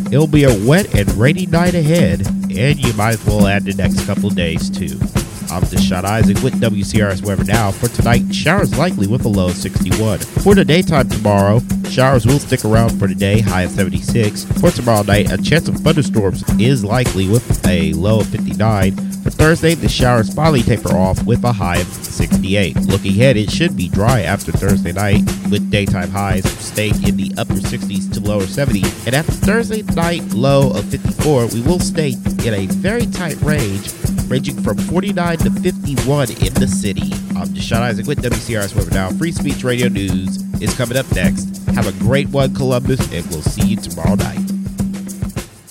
It'll be a wet and rainy night ahead, and you might as well add the next couple days too. I'm Deshaun Isaac with WCRS Weather Now. For tonight, showers likely with a low of 61. For the daytime tomorrow, showers will stick around for the day, high of 76. For tomorrow night, a chance of thunderstorms is likely with a low of 59. For Thursday, the showers finally taper off with a high of 68. Looking ahead, it should be dry after Thursday night, with daytime highs staying in the upper 60s to lower 70s. And after Thursday night low of 54, we will stay in a very tight range, ranging from 49 to 51 in the city. I'm Deshaun Isaac with WCRS Weather Now. Free Speech Radio News is coming up next. Have a great one, Columbus, and we'll see you tomorrow night.